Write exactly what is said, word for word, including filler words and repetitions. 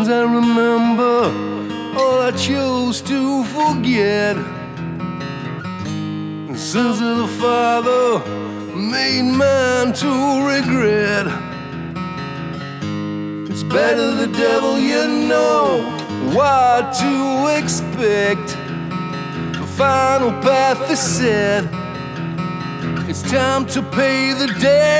sins I remember, all I chose to forget. The sins of the Father made mine to regret. It's better the devil, you know what to expect. The final path is set. It's time to pay the debt.